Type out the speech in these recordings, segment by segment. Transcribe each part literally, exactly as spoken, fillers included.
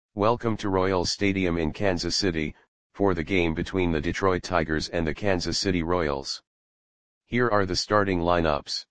Welcome to Royals Stadium in Kansas City, for the game between the Detroit Tigers and the Kansas City Royals. Here are the starting lineups.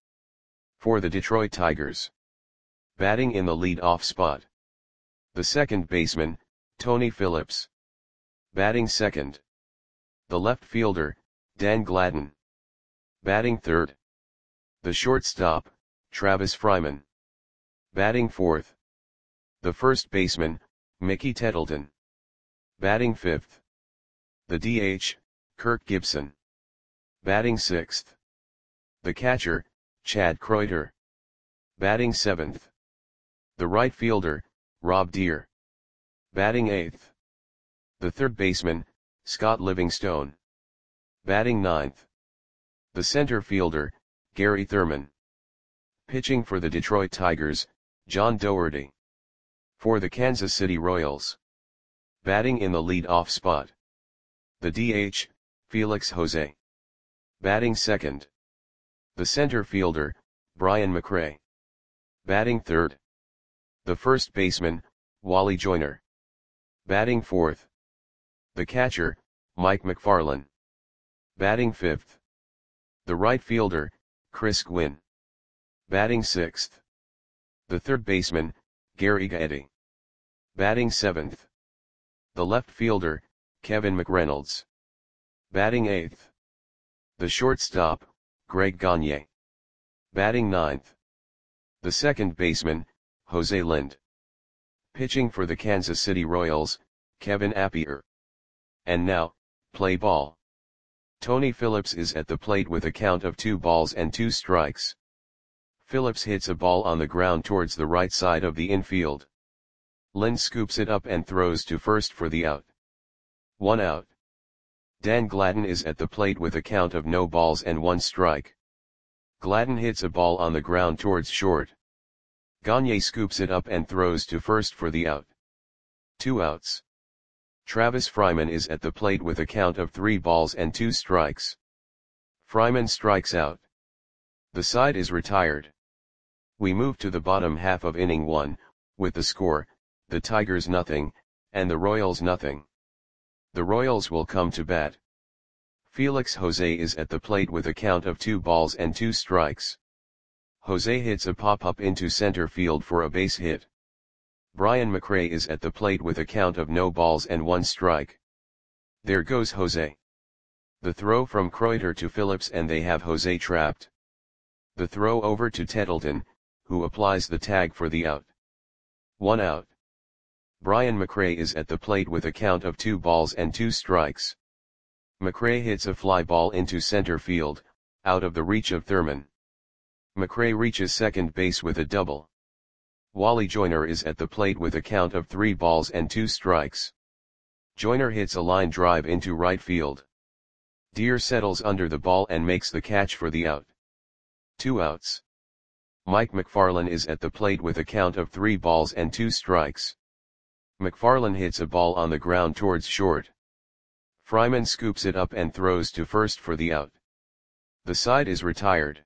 For the Detroit Tigers. Batting in the lead-off spot. The second baseman, Tony Phillips. Batting second. The left fielder, Dan Gladden. Batting third. The shortstop, Travis Fryman. Batting fourth. The first baseman, Mickey Tettleton. Batting fifth. The D H, Kirk Gibson. Batting sixth. The catcher, Chad Kreuter. Batting seventh. The right fielder, Rob Deer. Batting eighth. The third baseman, Scott Livingstone. Batting ninth. The center fielder, Gary Thurman. Pitching for the Detroit Tigers, John Doherty. For the Kansas City Royals. Batting in the lead-off spot. The D H, Felix Jose. Batting second. The center fielder, Brian McRae. Batting third. The first baseman, Wally Joyner. Batting fourth. The catcher, Mike McFarland. Batting fifth. The right fielder, Chris Gwynn. Batting sixth. The third baseman, Gary Gaetti. Batting seventh. The left fielder, Kevin McReynolds. Batting eighth. The shortstop, Greg Gagne. Batting ninth. The second baseman, Jose Lind. Pitching for the Kansas City Royals, Kevin Appier. And now, play ball. Tony Phillips is at the plate with a count of two balls and two strikes. Phillips hits a ball on the ground towards the right side of the infield. Lind scoops it up and throws to first for the out. One out. Dan Gladden is at the plate with a count of no balls and one strike. Gladden hits a ball on the ground towards short. Gagne scoops it up and throws to first for the out. Two outs. Travis Fryman is at the plate with a count of three balls and two strikes. Fryman strikes out. The side is retired. We move to the bottom half of inning one, with the score, the Tigers nothing, and the Royals nothing. The Royals will come to bat. Felix Jose is at the plate with a count of two balls and two strikes. Jose hits a pop-up into center field for a base hit. Brian McRae is at the plate with a count of no balls and one strike. There goes Jose. The throw from Kreuter to Phillips and they have Jose trapped. The throw over to Tettleton, who applies the tag for the out. One out. Brian McRae is at the plate with a count of two balls and two strikes. McRae hits a fly ball into center field, out of the reach of Thurman. McRae reaches second base with a double. Wally Joyner is at the plate with a count of three balls and two strikes. Joyner hits a line drive into right field. Deer settles under the ball and makes the catch for the out. Two outs. Mike McFarland is at the plate with a count of three balls and two strikes. McFarland hits a ball on the ground towards short. Fryman scoops it up and throws to first for the out. The side is retired.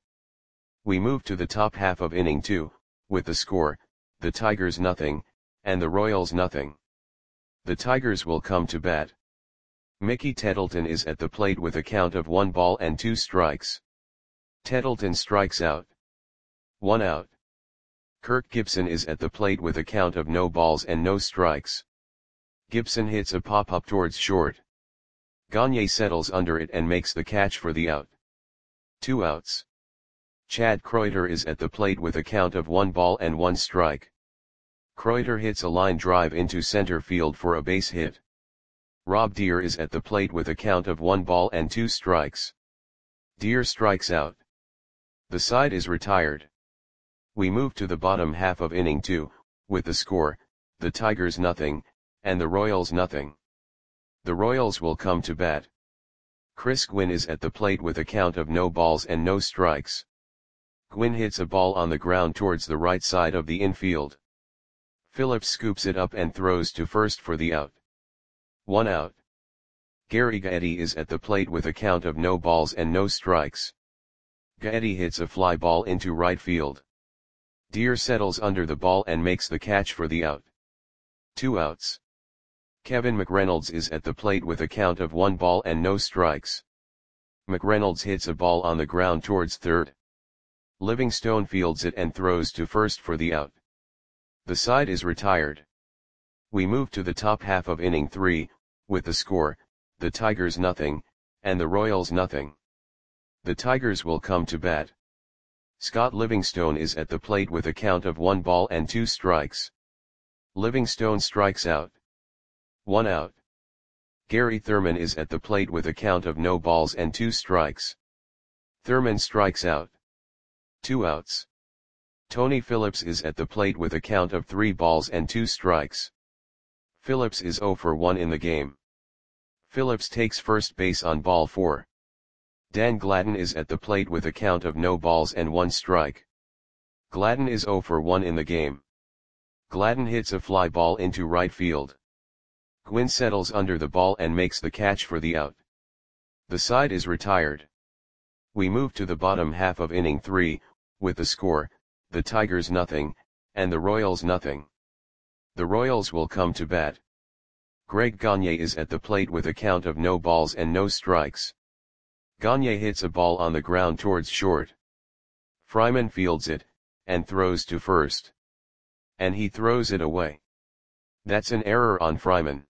We move to the top half of inning two, with the score, the Tigers nothing, and the Royals nothing. The Tigers will come to bat. Mickey Tettleton is at the plate with a count of one ball and two strikes. Tettleton strikes out. One out. Kirk Gibson is at the plate with a count of no balls and no strikes. Gibson hits a pop-up towards short. Gagne settles under it and makes the catch for the out. Two outs. Chad Kreuter is at the plate with a count of one ball and one strike. Kreuter hits a line drive into center field for a base hit. Rob Deer is at the plate with a count of one ball and two strikes. Deer strikes out. The side is retired. We move to the bottom half of inning two, with the score, the Tigers nothing, and the Royals nothing. The Royals will come to bat. Chris Gwynn is at the plate with a count of no balls and no strikes. Gwynn hits a ball on the ground towards the right side of the infield. Phillips scoops it up and throws to first for the out. One out. Gary Gaetti is at the plate with a count of no balls and no strikes. Gaetti hits a fly ball into right field. Deer settles under the ball and makes the catch for the out. Two outs. Kevin McReynolds is at the plate with a count of one ball and no strikes. McReynolds hits a ball on the ground towards third. Livingstone fields it and throws to first for the out. The side is retired. We move to the top half of inning three, with the score, the Tigers nothing, and the Royals nothing. The Tigers will come to bat. Scott Livingstone is at the plate with a count of one ball and two strikes. Livingstone strikes out. One out. Gary Thurman is at the plate with a count of no balls and two strikes. Thurman strikes out. Two outs. Tony Phillips is at the plate with a count of three balls and two strikes. Phillips is oh for one in the game. Phillips takes first base on ball four. Dan Gladden is at the plate with a count of no balls and one strike. Gladden is oh for one in the game. Gladden hits a fly ball into right field. Gwynn settles under the ball and makes the catch for the out. The side is retired. We move to the bottom half of inning three, with the score, the Tigers nothing, and the Royals nothing. The Royals will come to bat. Greg Gagne is at the plate with a count of no balls and no strikes. Gagne hits a ball on the ground towards short. Fryman fields it, and throws to first. And he throws it away. That's an error on Fryman.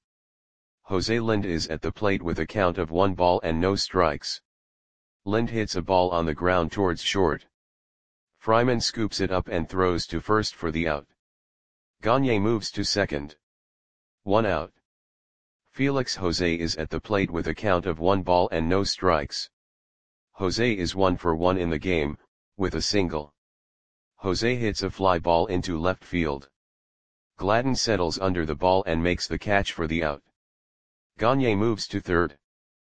Jose Lind is at the plate with a count of one ball and no strikes. Lind hits a ball on the ground towards short. Fryman scoops it up and throws to first for the out. Gagne moves to second. One out. Felix Jose is at the plate with a count of one ball and no strikes. Jose is one for one in the game, with a single. Jose hits a fly ball into left field. Gladden settles under the ball and makes the catch for the out. Gagne moves to third.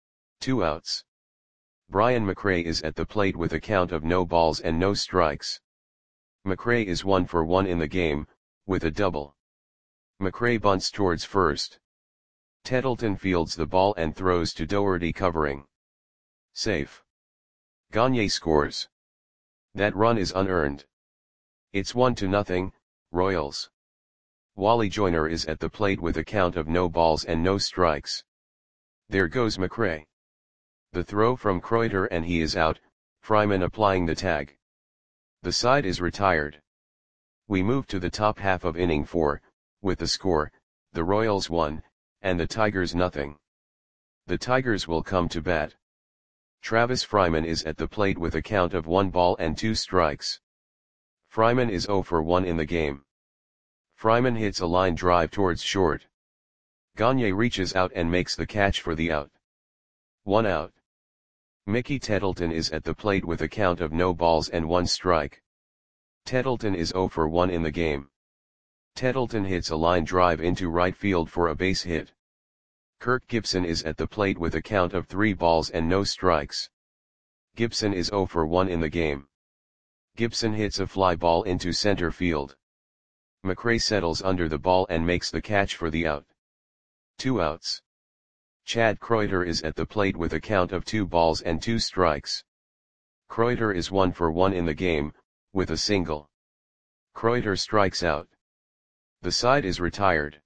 Two outs. Brian McRae is at the plate with a count of no balls and no strikes. McRae is one for one in the game, with a double. McRae bunts towards first. Tettleton fields the ball and throws to Doherty covering. Safe. Gagne scores. That run is unearned. It's one to nothing, Royals. Wally Joyner is at the plate with a count of no balls and no strikes. There goes McRae. The throw from Kreuter and he is out, Fryman applying the tag. The side is retired. We move to the top half of inning four, with the score, the Royals one, and the Tigers nothing. The Tigers will come to bat. Travis Fryman is at the plate with a count of one ball and two strikes. Fryman is oh for one in the game. Fryman hits a line drive towards short. Gagne reaches out and makes the catch for the out. One out. Mickey Tettleton is at the plate with a count of no balls and one strike. Tettleton is oh for one in the game. Tettleton hits a line drive into right field for a base hit. Kirk Gibson is at the plate with a count of three balls and no strikes. Gibson is oh for one in the game. Gibson hits a fly ball into center field. McRae settles under the ball and makes the catch for the out. Two outs. Chad Kreuter is at the plate with a count of two balls and two strikes. Kreuter is one for one in the game, with a single. Kreuter strikes out. The side is retired.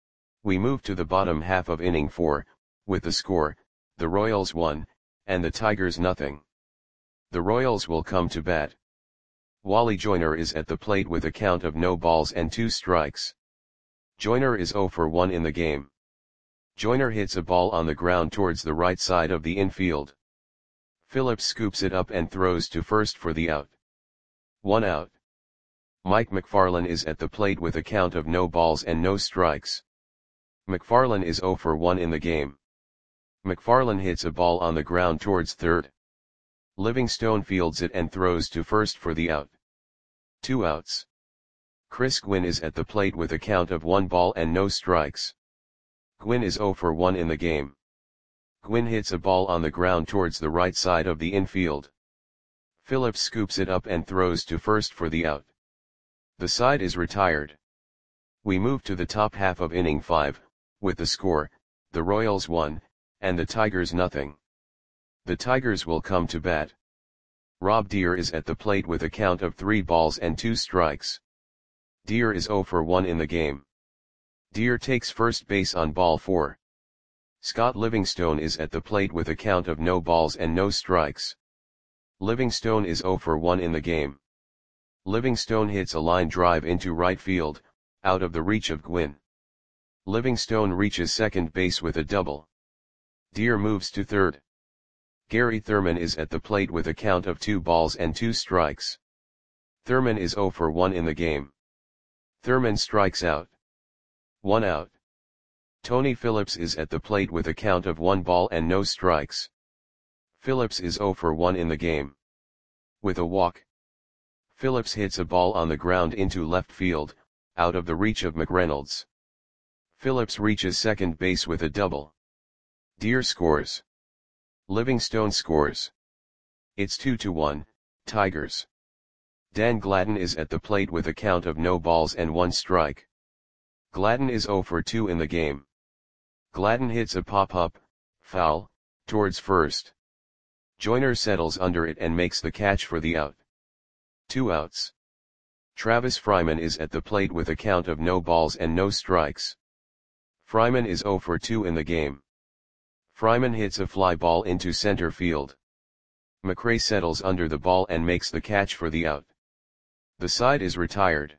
We move to the bottom half of inning four, with the score, the Royals one, and the Tigers nothing. The Royals will come to bat. Wally Joyner is at the plate with a count of no balls and two strikes. Joyner is oh for one in the game. Joyner hits a ball on the ground towards the right side of the infield. Phillips scoops it up and throws to first for the out. One out. Mike McFarland is at the plate with a count of no balls and no strikes. McFarland is oh for one in the game. McFarland hits a ball on the ground towards third. Livingstone fields it and throws to first for the out. Two outs. Chris Gwynn is at the plate with a count of one ball and no strikes. Gwynn is oh for one in the game. Gwynn hits a ball on the ground towards the right side of the infield. Phillips scoops it up and throws to first for the out. The side is retired. We move to the top half of inning five, with the score, the Royals one, and the Tigers nothing. The Tigers will come to bat. Rob Deer is at the plate with a count of three balls and two strikes. Deer is oh for one in the game. Deer takes first base on ball four. Scott Livingstone is at the plate with a count of no balls and no strikes. Livingstone is zero for one in the game. Livingstone hits a line drive into right field, out of the reach of Gwynn. Livingstone reaches second base with a double. Deer moves to third. Gary Thurman is at the plate with a count of two balls and two strikes. Thurman is zero for one in the game. Thurman strikes out. One out. Tony Phillips is at the plate with a count of one ball and no strikes. Phillips is zero for one in the game. With a walk. Phillips hits a ball on the ground into left field, out of the reach of McReynolds. Phillips reaches second base with a double. Deer scores. Livingstone scores. It's two to one, Tigers. Dan Gladden is at the plate with a count of no balls and one strike. Gladden is zero for two in the game. Gladden hits a pop-up, foul, towards first. Joyner settles under it and makes the catch for the out. Two outs. Travis Fryman is at the plate with a count of no balls and no strikes. Fryman is zero for two in the game. Fryman hits a fly ball into center field. McRae settles under the ball and makes the catch for the out. The side is retired.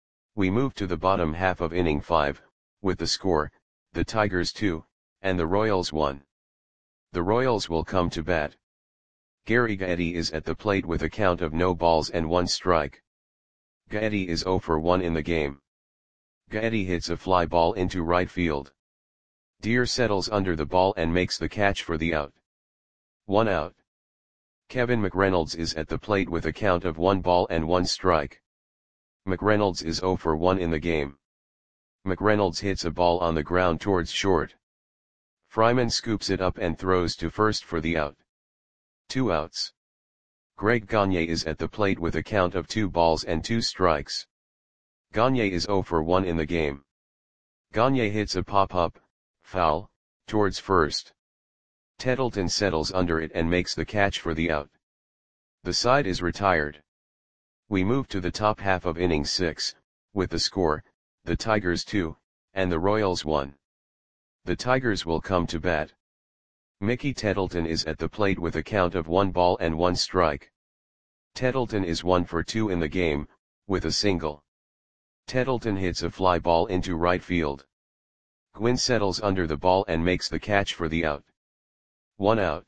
We move to the bottom half of inning five, with the score, the Tigers two, and the Royals one. The Royals will come to bat. Gary Gaetti is at the plate with a count of no balls and one strike. Gaetti is zero for one in the game. Gaetti hits a fly ball into right field. Deer settles under the ball and makes the catch for the out. One out. Kevin McReynolds is at the plate with a count of one ball and one strike. McReynolds is zero for one in the game. McReynolds hits a ball on the ground towards short. Fryman scoops it up and throws to first for the out. Two outs. Greg Gagne is at the plate with a count of two balls and two strikes. Gagne is zero for one in the game. Gagne hits a pop-up, foul, towards first. Tettleton settles under it and makes the catch for the out. The side is retired. We move to the top half of inning six, with the score, the Tigers two, and the Royals one. The Tigers will come to bat. Mickey Tettleton is at the plate with a count of one ball and one strike. Tettleton is one for two in the game, with a single. Tettleton hits a fly ball into right field. Gwynn settles under the ball and makes the catch for the out. One out.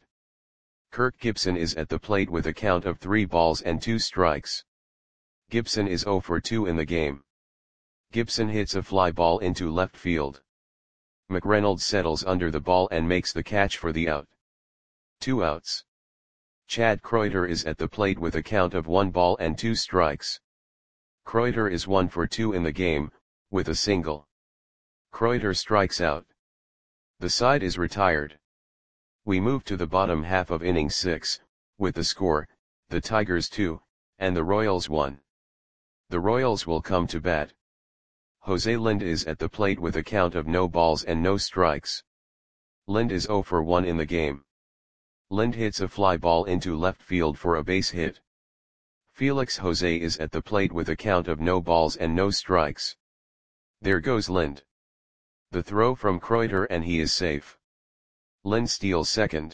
Kirk Gibson is at the plate with a count of three balls and two strikes. Gibson is zero for two in the game. Gibson hits a fly ball into left field. McReynolds settles under the ball and makes the catch for the out. Two outs. Chad Kreuter is at the plate with a count of one ball and two strikes. Kreuter is one for two in the game, with a single. Kreuter strikes out. The side is retired. We move to the bottom half of inning six, with the score, the Tigers two, and the Royals one. The Royals will come to bat. Jose Lind is at the plate with a count of no balls and no strikes. Lind is zero for one in the game. Lind hits a fly ball into left field for a base hit. Felix Jose is at the plate with a count of no balls and no strikes. There goes Lind. The throw from Kreuter and he is safe. Lind steals second.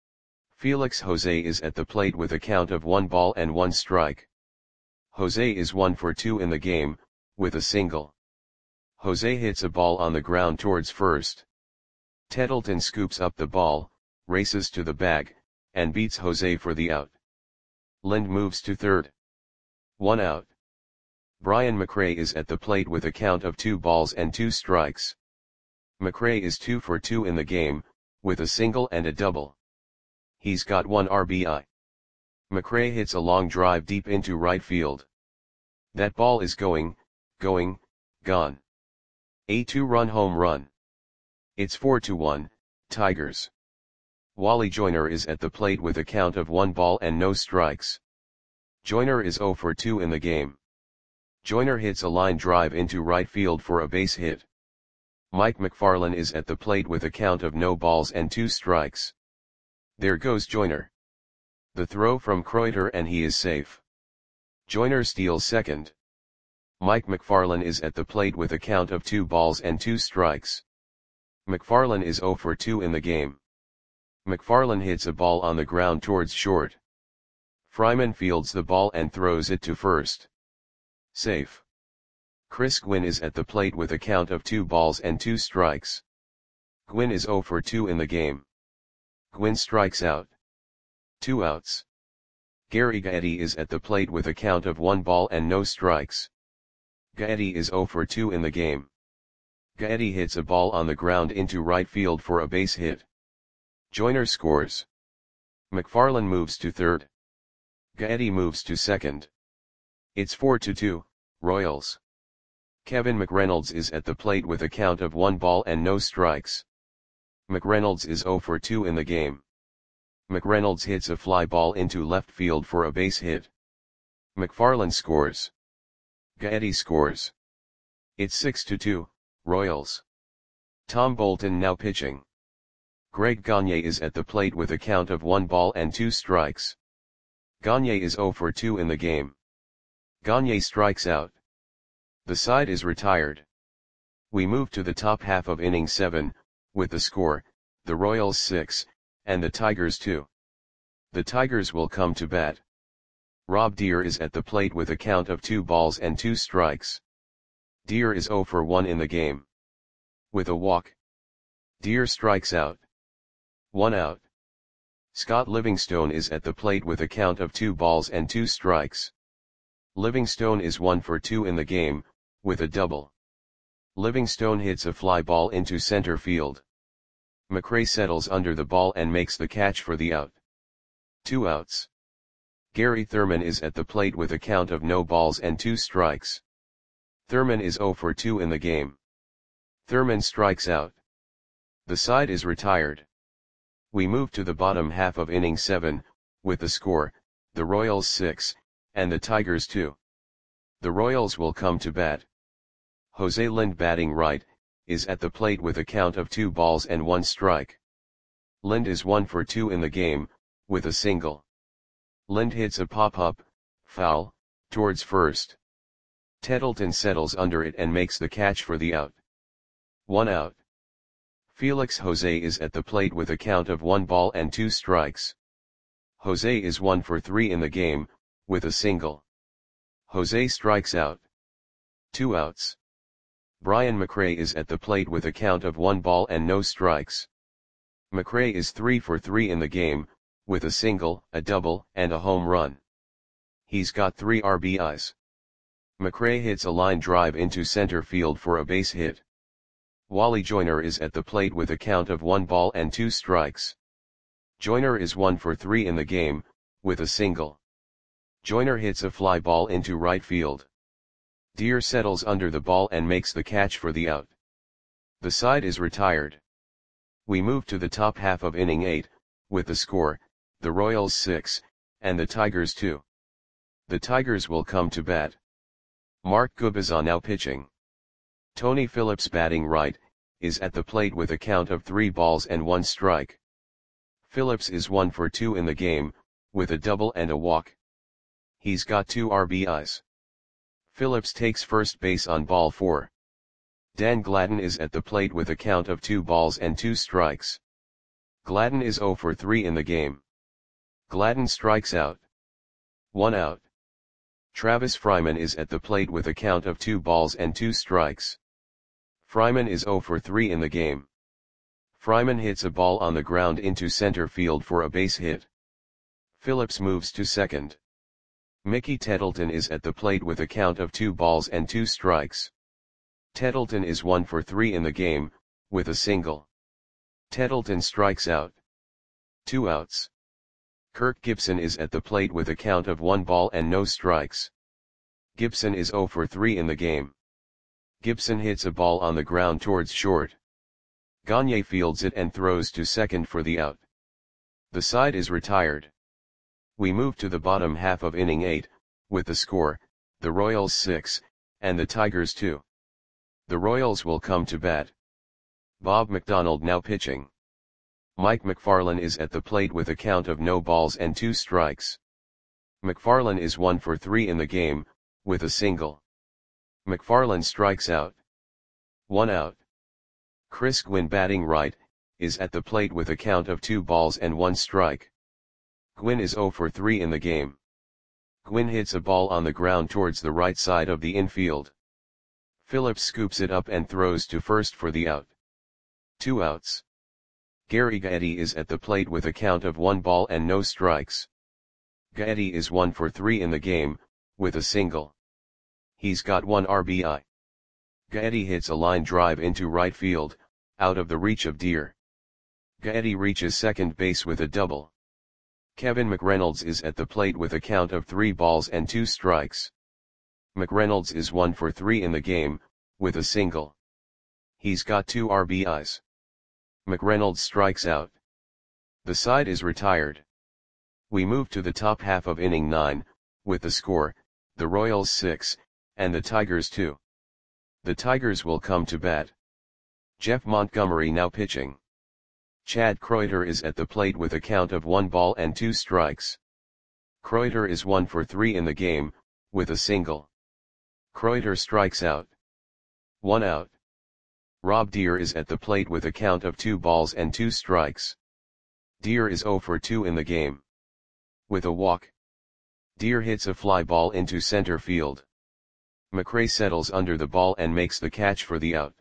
Felix Jose is at the plate with a count of one ball and one strike. Jose is one for two in the game, with a single. Jose hits a ball on the ground towards first. Tettleton scoops up the ball, races to the bag, and beats Jose for the out. Lind moves to third. One out. Brian McRae is at the plate with a count of two balls and two strikes. McRae is two for two in the game, with a single and a double. He's got one R B I. McRae hits a long drive deep into right field. That ball is going, going, gone. A two-run home run. It's four to one, Tigers. Wally Joyner is at the plate with a count of one ball and no strikes. Joyner is zero for two in the game. Joyner hits a line drive into right field for a base hit. Mike McFarland is at the plate with a count of no balls and two strikes. There goes Joyner. The throw from Kreuter and he is safe. Joyner steals second. Mike McFarland is at the plate with a count of two balls and two strikes. McFarland is zero for two in the game. McFarland hits a ball on the ground towards short. Fryman fields the ball and throws it to first. Safe. Chris Gwynn is at the plate with a count of two balls and two strikes. Gwynn is zero for two in the game. Gwynn strikes out. Two outs. Gary Gaetti is at the plate with a count of one ball and no strikes. Gaetti is zero for two in the game. Gaetti hits a ball on the ground into right field for a base hit. Joyner scores. McFarland moves to third. Gaetti moves to second. It's four to two, Royals. Kevin McReynolds is at the plate with a count of one ball and no strikes. McReynolds is zero for two in the game. McReynolds hits a fly ball into left field for a base hit. McFarland scores. Gaetti scores. It's six to two, Royals. Tom Bolton now pitching. Greg Gagne is at the plate with a count of one ball and two strikes. Gagne is zero for two in the game. Gagne strikes out. The side is retired. We move to the top half of inning seven, with the score, the Royals six, and the Tigers two. The Tigers will come to bat. Rob Deer is at the plate with a count of two balls and two strikes. Deer is zero for one in the game. With a walk. Deer strikes out. One out. Scott Livingstone is at the plate with a count of two balls and two strikes. Livingstone is one for two in the game, with a double. Livingstone hits a fly ball into center field. McRae settles under the ball and makes the catch for the out. Two outs. Gary Thurman is at the plate with a count of no balls and two strikes. Thurman is zero for two in the game. Thurman strikes out. The side is retired. We move to the bottom half of inning seven, with the score, the Royals six, and the Tigers two. The Royals will come to bat. Jose Lind, batting right, is at the plate with a count of two balls and one strike. Lind is one for two in the game, with a single. Lind hits a pop-up, foul, towards first. Tettleton settles under it and makes the catch for the out. One out. Felix Jose is at the plate with a count of one ball and two strikes. Jose is one for three in the game, with a single. Jose strikes out. Two outs. Brian McRae is at the plate with a count of one ball and no strikes. McRae is three for three in the game, with a single, a double, and a home run. He's got three R B Is. McRae hits a line drive into center field for a base hit. Wally Joyner is at the plate with a count of one ball and two strikes. Joyner is one for three in the game, with a single. Joyner hits a fly ball into right field. Deer settles under the ball and makes the catch for the out. The side is retired. We move to the top half of inning eight, with the score, the Royals six, and the Tigers two. The Tigers will come to bat. Mark Gubicza now pitching. Tony Phillips, batting right, is at the plate with a count of three balls and one strike. Phillips is one for two in the game, with a double and a walk. He's got two R B Is. Phillips takes first base on ball four. Dan Gladden is at the plate with a count of two balls and two strikes. Gladden is zero for three in the game. Gladden strikes out. One out. Travis Fryman is at the plate with a count of two balls and two strikes. Fryman is zero for three in the game. Fryman hits a ball on the ground into center field for a base hit. Phillips moves to second. Mickey Tettleton is at the plate with a count of two balls and two strikes. Tettleton is one for three in the game, with a single. Tettleton strikes out. Two outs. Kirk Gibson is at the plate with a count of one ball and no strikes. Gibson is zero for three in the game. Gibson hits a ball on the ground towards short. Gagne fields it and throws to second for the out. The side is retired. We move to the bottom half of inning eight, with the score, the Royals six, and the Tigers two. The Royals will come to bat. Bob McDonald now pitching. Mike McFarland is at the plate with a count of no balls and two strikes. McFarland is one for three in the game, with a single. McFarland strikes out. One out. Chris Gwynn, batting right, is at the plate with a count of two balls and one strike. Gwynn is zero for three in the game. Gwynn hits a ball on the ground towards the right side of the infield. Phillips scoops it up and throws to first for the out. Two outs. Gary Gaetti is at the plate with a count of one ball and no strikes. Gaetti is one for three in the game, with a single. He's got one R B I. Gaetti hits a line drive into right field, out of the reach of Deer. Gaetti reaches second base with a double. Kevin McReynolds is at the plate with a count of three balls and two strikes. McReynolds is one for three in the game, with a single. He's got two R B Is. McReynolds strikes out. The side is retired. We move to the top half of inning nine, with the score, the Royals six, and the Tigers two. The Tigers will come to bat. Jeff Montgomery now pitching. Chad Kreuter is at the plate with a count of one ball and two strikes. Kreuter is one for three in the game, with a single. Kreuter strikes out. One out. Rob Deer is at the plate with a count of two balls and two strikes. Deer is zero for two in the game. With a walk. Deer hits a fly ball into center field. McRae settles under the ball and makes the catch for the out.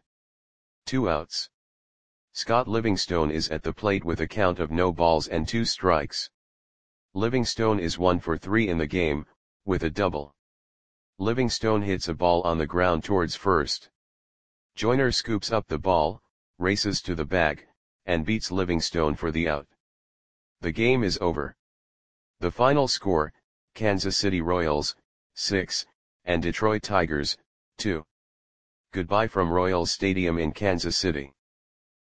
Two outs. Scott Livingstone is at the plate with a count of no balls and two strikes. Livingstone is one for three in the game, with a double. Livingstone hits a ball on the ground towards first. Joyner scoops up the ball, races to the bag, and beats Livingstone for the out. The game is over. The final score, Kansas City Royals, six, and Detroit Tigers, two. Goodbye from Royals Stadium in Kansas City.